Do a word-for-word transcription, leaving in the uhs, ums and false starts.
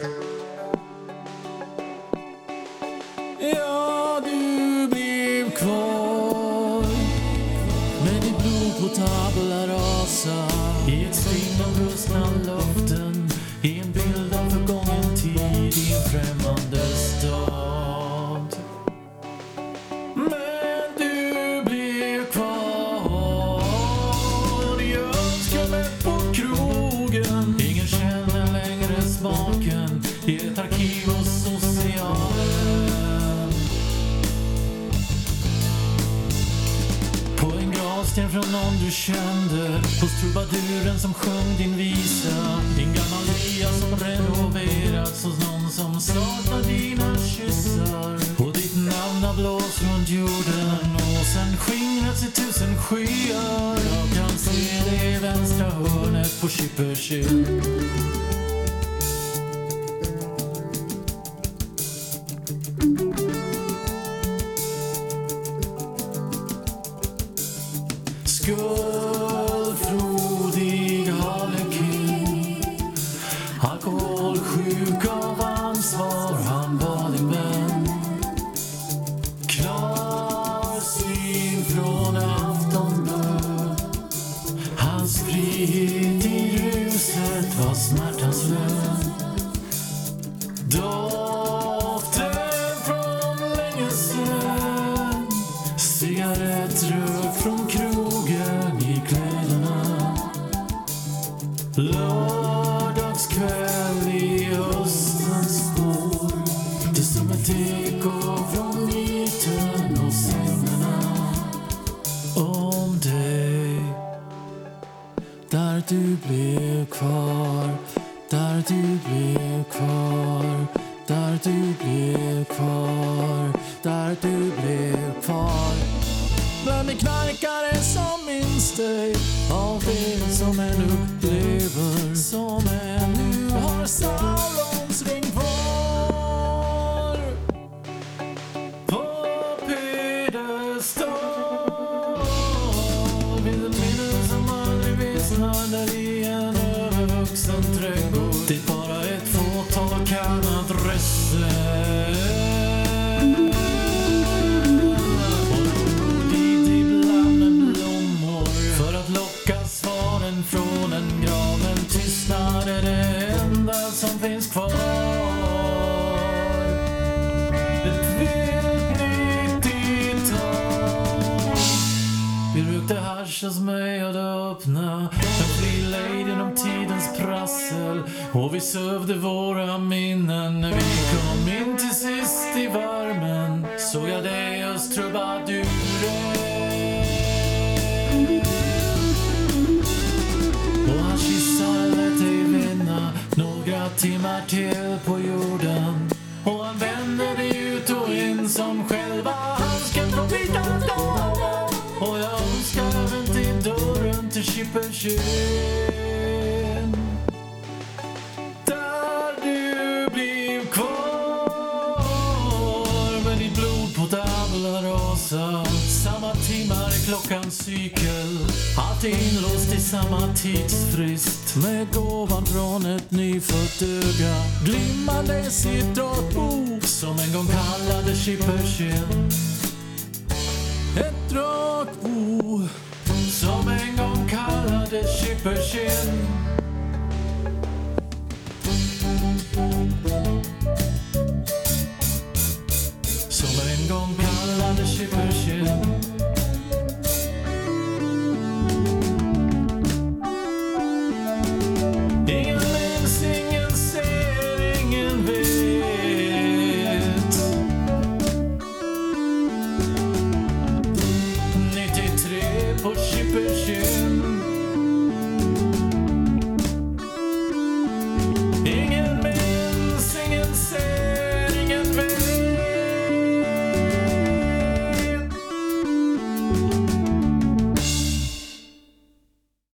Ja, du blev kvar med ditt blod på tabula rasa, i ett sting av rustna luften, i en bild av förgången tid, i en främmande stad. Men du blev kvar. Jag önskar mig på krogen, ingen känner längre smaken, i ett arkiv och socialen. På en gravsten från någon du kände, hos trubaduren som sjöng din visa, din gammal lya som renoverats, hos någon som saknar dina kyssar. Och ditt namn har blåst runt jorden och sen skingrats i tusen skyar. Jag kan se det i vänstra hörnet på Kipperkill. Skuldfrodig harlekin, alkoholsjuk av ansvar, han var din vän. Klarsyn från aftondöd, hans frihet i ruset var smärtans lön. Doften från länge sen, cigarettrök från krogen i kläderna. Lördagskväll i höstens spår, det som ett eko från myten och scenerna om dig. Där du blev kvar, där du blev kvar, där du blev kvar, där du blev kvar. Bland de knarkare som minns dig, av det som ännu lever, som ännu har salonsring kvar. På piedestal finns ett minne som aldrig vissnar, där i en övervuxen trädgård dit bara ett fåtal kan adressa. Från en graven tystnad är det enda som finns kvar. Ett nittiotal. Vi rökte hasch hos mig och det öppna en fri lejd genom tidens prassel, och vi sövde våra minnen. När vi kom in till sist i värmen såg jag dig hos trubaduren. Och han kissar lät dig vinna några timmar till på jorden, och han vände dig ut och in som själva handsken från vita dagen. Och jag önskar även till dörren till Kipperkill, där du blev kvar med ditt blod på tabula rasa. Samma timmar i klockans cykel, allt inlåst i samma tidsfrist, med gåvan från ett nyfött öga, glimmandes i ett drakbo som en gång kallade Kipperkill. Ett drakbo som en gång kallade Kipperkill. Som en gång kallade Kipperkill.